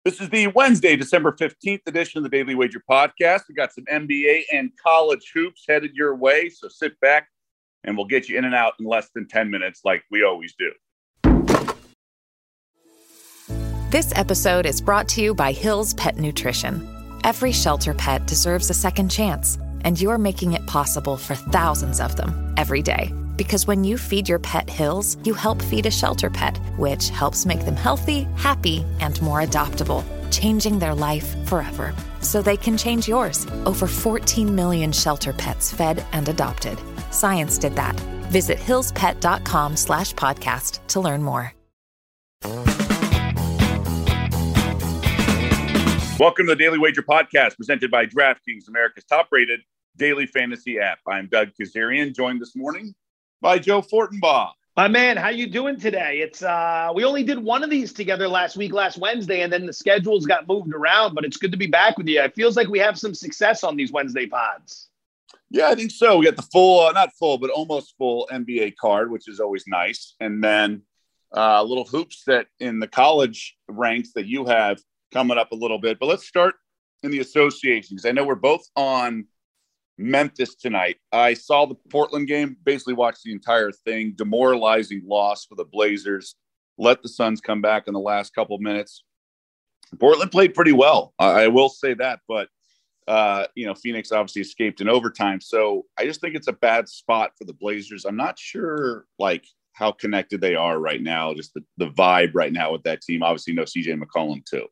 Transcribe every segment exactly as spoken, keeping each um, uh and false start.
This is the Wednesday, December fifteenth edition of the Daily Wager Podcast. We got some N B A and college hoops headed your way, so sit back and we'll get you in and out in less than ten minutes like we always do. This episode is brought to you by Hill's Pet Nutrition. Every shelter pet deserves a second chance, and you're making it possible for thousands of them every day. Because when you feed your pet Hill's, you help feed a shelter pet, which helps make them healthy, happy, and more adoptable, changing their life forever. So they can change yours. Over fourteen million shelter pets fed and adopted. Science did that. Visit hillspet.com slash podcast to learn more. Welcome to the Daily Wager Podcast, presented by DraftKings, America's top-rated daily fantasy app. I'm Doug Kazarian, joined this morning by Joe Fortenbaugh. My man, how you doing today? It's uh, we only did one of these together last week, last Wednesday, and then the schedules got moved around, but it's good to be back with you. It feels like we have some success on these Wednesday pods. Yeah, I think so. We got the full, uh, not full, but almost full N B A card, which is always nice. And then uh, little hoops that in the college ranks that you have coming up a little bit. But let's start in the association, because I know we're both on Memphis tonight. I saw the Portland game, basically watched the entire thing. Demoralizing loss for the Blazers. Let the Suns come back in the last couple of minutes. Portland played pretty well, I will say that, but uh, you know, Phoenix obviously escaped in overtime. So I just think it's a bad spot for the Blazers. I'm not sure like how connected they are right now, just the, the vibe right now with that team. Obviously, no C J McCollum too.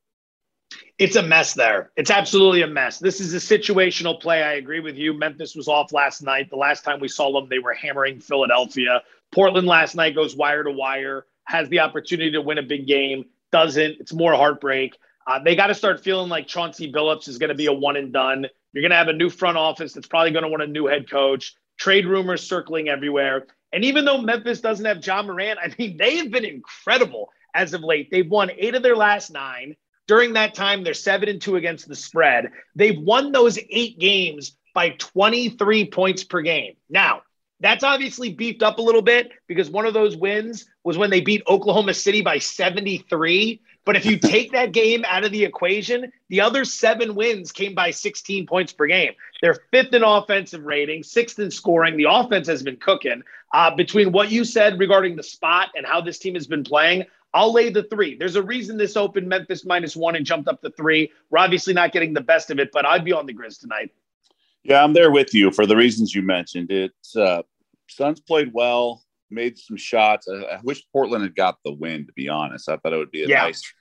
It's a mess there. It's absolutely a mess. This is a situational play. I agree with you. Memphis was off last night. The last time we saw them, they were hammering Philadelphia. Portland last night goes wire to wire, has the opportunity to win a big game, doesn't. It's more heartbreak. Uh, they got to start feeling like Chauncey Billups is going to be a one and done. You're going to have a new front office that's probably going to want a new head coach. Trade rumors circling everywhere. And even though Memphis doesn't have John Morant, I mean, they have been incredible as of late. They've won eight of their last nine. During that time, they're seven and two against the spread. They've won those eight games by twenty-three points per game. Now, that's obviously beefed up a little bit because one of those wins was when they beat Oklahoma City by seventy-three. But if you take that game out of the equation, the other seven wins came by sixteen points per game. They're fifth in offensive rating, sixth in scoring. The offense has been cooking. Uh, between what you said regarding the spot and how this team has been playing, I'll lay the three. There's a reason this opened Memphis minus one and jumped up to three. We're obviously not getting the best of it, but I'd be on the Grizz tonight. Yeah, I'm there with you for the reasons you mentioned. It's uh, Suns played well, made some shots. I, I wish Portland had got the win, to be honest. I thought it would be a yeah. nice,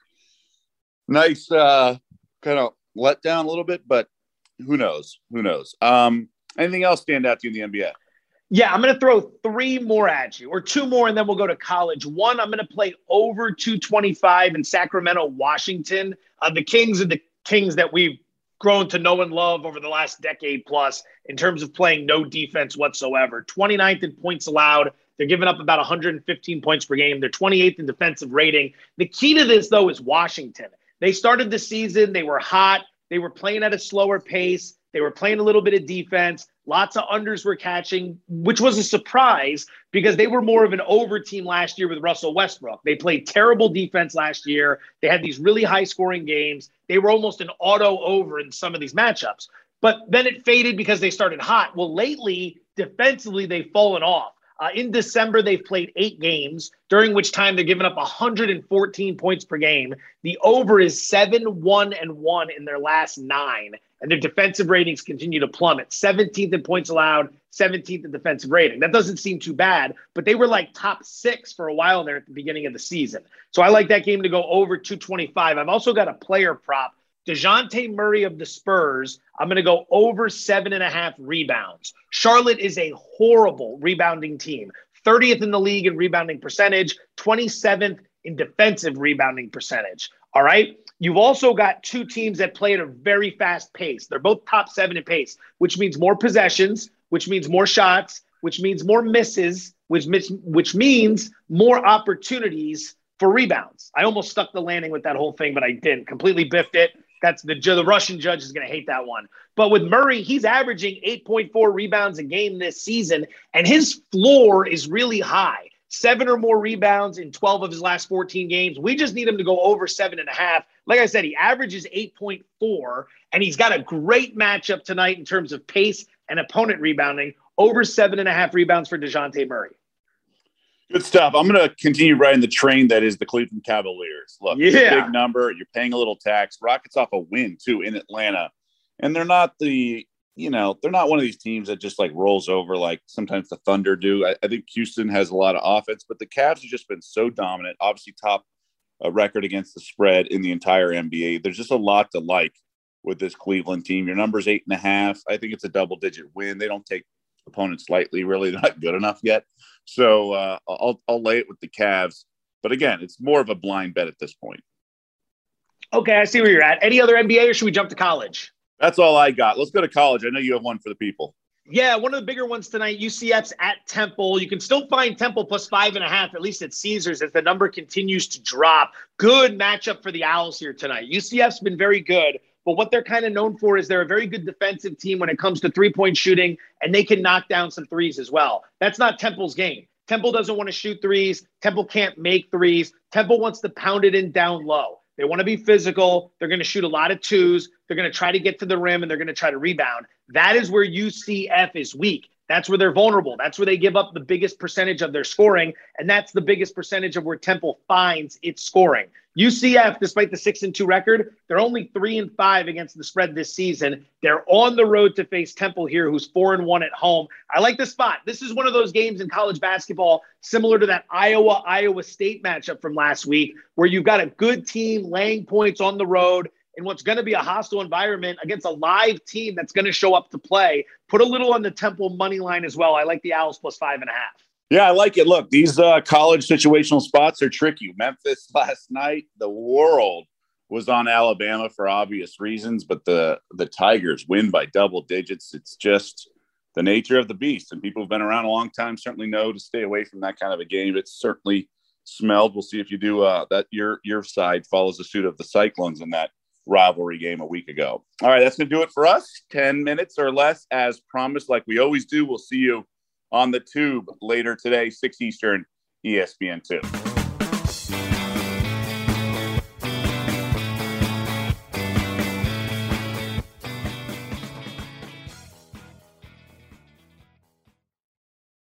nice uh, kind of let down a little bit, but who knows? Who knows? Um, anything else stand out to you in the N B A? Yeah, I'm going to throw three more at you, or two more, and then we'll go to college. One, I'm going to play over two twenty-five in Sacramento, Washington. Uh, the Kings are the Kings that we've grown to know and love over the last decade plus in terms of playing no defense whatsoever. twenty-ninth in points allowed. They're giving up about one hundred fifteen points per game. They're twenty-eighth in defensive rating. The key to this, though, is Washington. They started the season. They were hot. They were playing at a slower pace. They were playing a little bit of defense. Lots of unders were catching, which was a surprise because they were more of an over team last year with Russell Westbrook. They played terrible defense last year. They had these really high scoring games. They were almost an auto over in some of these matchups. But then it faded because they started hot. Well, lately, defensively, they've fallen off. Uh, in December, they've played eight games, during which time they're giving up one hundred fourteen points per game. The over is seven, one, and one in their last nine. And their defensive ratings continue to plummet. seventeenth in points allowed, seventeenth in defensive rating. That doesn't seem too bad, but they were like top six for a while there at the beginning of the season. So I like that game to go over two twenty-five. I've also got a player prop. DeJounte Murray of the Spurs, I'm going to go over seven and a half rebounds. Charlotte is a horrible rebounding team. thirtieth in the league in rebounding percentage, twenty-seventh in defensive rebounding percentage. All right. You've also got two teams that play at a very fast pace. They're both top seven in pace, which means more possessions, which means more shots, which means more misses, which, which means more opportunities for rebounds. I almost stuck the landing with that whole thing, but I didn't. Completely biffed it. That's the the Russian judge is going to hate that one. But with Murray, he's averaging eight point four rebounds a game this season, and his floor is really high. seven or more rebounds in twelve of his last fourteen games. We just need him to go over seven and a half. Like I said, he averages eight point four, and he's got a great matchup tonight in terms of pace and opponent rebounding, over seven and a half rebounds for DeJounte Murray. Good stuff. I'm going to continue riding the train that is the Cleveland Cavaliers. Look, yeah. It's a big number. You're paying a little tax. Rockets off a win, too, in Atlanta. And they're not the, you know, they're not one of these teams that just, like, rolls over like sometimes the Thunder do. I, I think Houston has a lot of offense, but the Cavs have just been so dominant, obviously top uh, record against the spread in the entire N B A. There's just a lot to like with this Cleveland team. Your number's eight and a half. I think it's a double-digit win. They don't take opponents lightly, really. They're not good enough yet. So uh, I'll I'll lay it with the Cavs. But again, it's more of a blind bet at this point. Okay, I see where you're at. Any other N B A, or should we jump to college? That's all I got. Let's go to college. I know you have one for the people. Yeah, one of the bigger ones tonight, U C F's at Temple. You can still find Temple plus five and a half, at least at Caesars, as the number continues to drop. Good matchup for the Owls here tonight. U C F's been very good, but what they're kind of known for is they're a very good defensive team when it comes to three-point shooting, and they can knock down some threes as well. That's not Temple's game. Temple doesn't want to shoot threes. Temple can't make threes. Temple wants to pound it in down low. They want to be physical. They're going to shoot a lot of twos. They're going to try to get to the rim, and they're going to try to rebound. That is where U C F is weak. That's where they're vulnerable. That's where they give up the biggest percentage of their scoring, and that's the biggest percentage of where Temple finds its scoring. U C F, despite the six and two record, they're only three and five against the spread this season. They're on the road to face Temple here, who's four and one at home. I like the spot. This is one of those games in college basketball similar to that Iowa Iowa State matchup from last week, where you've got a good team laying points on the road in what's going to be a hostile environment against a live team that's going to show up to play. Put a little on the Temple money line as well. I like the Owls plus five and a half. Yeah, I like it. Look, these uh, college situational spots are tricky. Memphis last night, the world was on Alabama for obvious reasons, but the the Tigers win by double digits. It's just the nature of the beast. And people who've been around a long time certainly know to stay away from that kind of a game. It's certainly smelled. We'll see if you do uh, that. Your your side follows the suit of the Cyclones in that rivalry game a week ago. All right, that's going to do it for us. ten minutes or less, as promised, like we always do. We'll see you on the tube later today, six Eastern, E S P N two.